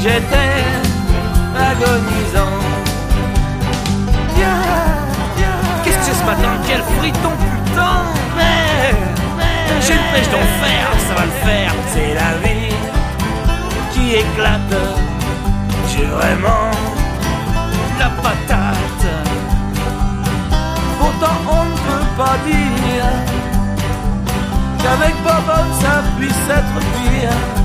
j'étais agonisant. Qu'est-ce que c'est ce matin? Quel friton, putain! Mais j'ai une pêche d'enfer, ça va le faire. C'est la vie qui éclate. J'ai vraiment la patate. Pourtant on ne peut pas dire qu'avec Bobonne ça puisse être pire.